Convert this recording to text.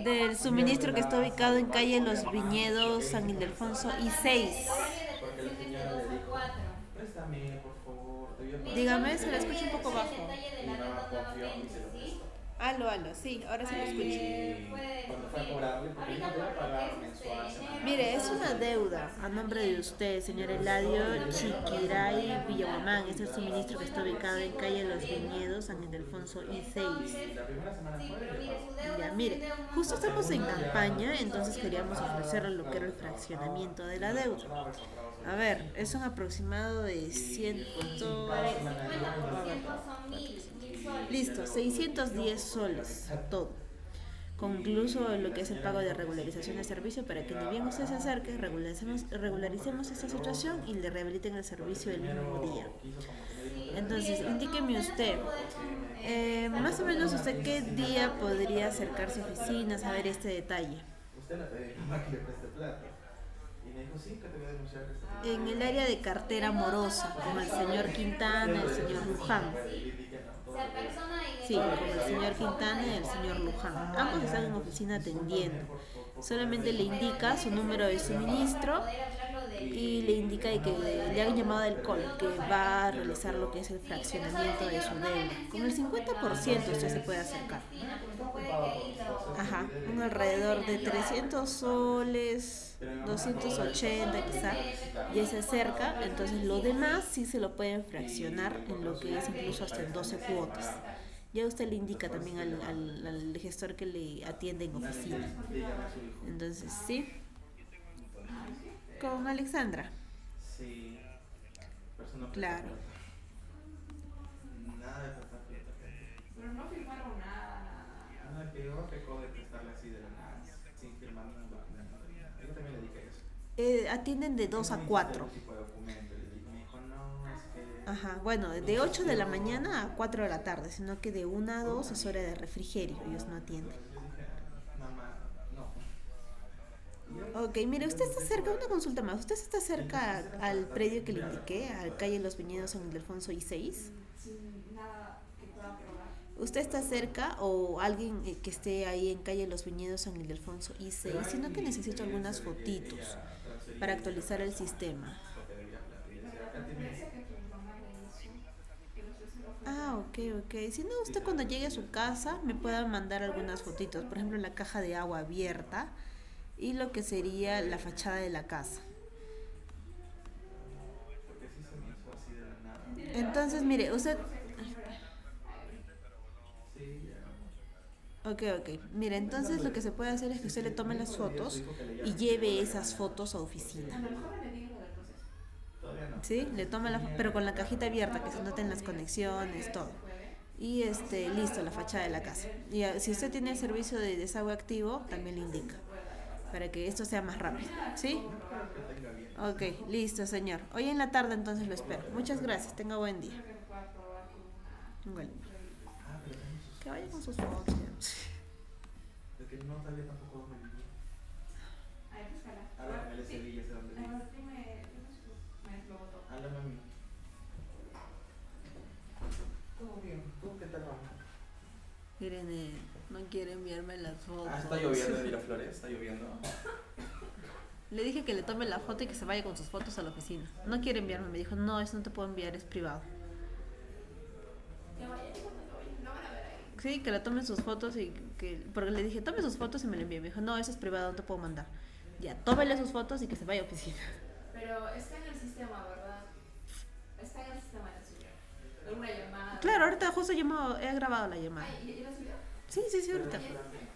Del suministro que está ubicado en calle Los Viñedos, San Ildefonso y 6. Porque la señora le dijo, préstame, por favor, te voy a pagar. Dígame, se la escucha un poco bajo. Y mi mamá confió y se lo prestó. Aló, sí, ahora sí lo escucho. Y cuando fue a cobrarle, porque dijo que iba a pagar mensual, semanal. Mire, es una deuda a nombre de usted, señor Eladio Chiquiray Villaguamán. Es el suministro que está ubicado en calle Los Viñedos, San Ildefonso y 6. Y la primera semana fue y ya pagó. Ya, mire, justo estamos en campaña, entonces queríamos ofrecerle lo que era el fraccionamiento de la deuda. A ver, es un aproximado de 100... Listo, 610 soles, todo. Con incluso lo que es el pago de regularización de servicio para que ni bien usted se acerque, regularicemos esta situación y le rehabiliten el servicio el mismo día. Entonces, indíqueme usted, más o menos usted qué día podría acercarse a oficinas a ver este detalle. Usted le pedí a mi mamá que le preste plata. Y me dijo, sí, que te voy a denunciar que está En el área de cartera morosa, con el señor Quintana, el señor Luján. Sí, con el señor Quintana y el señor Luján. Ambos están en oficina atendiendo. Solamente le indica su número de suministro y le indica de que le han llamado del COL, que va a realizar lo que es el fraccionamiento de su deuda. Con el 50% usted se puede acercar. Ajá, un alrededor de 300 soles, 280 quizá, ya se acerca, entonces lo demás sí se lo pueden fraccionar en lo que es incluso hasta en 12 cuotas. Ya usted le indica también al gestor que le atiende en oficina. Entonces, sí. Con Alexandra. Sí, persona Claro. nada de prestar plata. Pero no firmaron nada. Nada, que yo pecó de prestarle así de la nada, sin firmar ningún documento. Yo también le dije eso. Atienden de 2 a 4. Tipo de documento. Me dijo, no, es que... Ajá, bueno, de 8 de la mañana a 4 de la tarde, sino que de 1 a 2 es hora de refrigerio, ellos no atienden. Yo dije, mamá, no. Ok, mire, usted está cerca, una consulta más, ¿usted está cerca al predio que le indiqué, a calle Los Viñedos San Ildefonso I6? Sin nada que pueda probar. ¿Usted está cerca o alguien que esté ahí en calle Los Viñedos San Ildefonso I6? Sino que necesito algunas fotitos para actualizar el sistema. Parece que tu mamá le hizo que los terceros Ah, ok. Si no, usted cuando llegue a su casa me pueda mandar algunas fotitos, por ejemplo, la caja de agua abierta y lo que sería la fachada de la casa. Porque sí se me hizo así de la nada. Entonces, mire, usted... Sí, ya. Ok. Mire, entonces lo que se puede hacer es que usted le tome las fotos y lleve esas fotos a oficina. A lo mejor le digo lo del proceso. Todavía no. ¿Sí? Le toma pero con la cajita abierta, que se noten las conexiones, todo. Y listo, la fachada de la casa. Y si usted tiene servicio de desagüe activo, también le indica, para que esto sea más rápido. ¿Sí? Que tenga bien. Ok, listo, señor. Hoy en la tarde entonces lo espero. Muchas gracias, tenga buen día. Creo que pueda probar con una Bueno, Ah, pero también sus... que vaya con sus fotos. Es que no sabía tampoco dónde vivía. Ahí búscala. Habla con el Sevilla, sé dónde vive. Me lo botó. Habla, mami. Todo bien. ¿Tú qué tal va? Irene, no quiere enviarme las fotos. Ah, está lloviendo en Miraflores, está lloviendo. Le dije que le tome la foto y que se vaya con sus fotos a la oficina. No quiere enviarme, me dijo, no, eso no te puedo enviar, es privado. Que vaya, no van a ver ahí. Sí, que le tome sus fotos y que... Porque le dije, tome sus fotos y me lo envíe. Me dijo, no, eso es privado, no te puedo mandar. Ya, tómele sus fotos y que se vaya a oficina. Pero está en el sistema, ¿verdad? Está en el sistema de la señora. Una llamada. Claro, ahorita justo he grabado la llamada. Ay, ¿y la subió? Sí, ahorita. Ayer.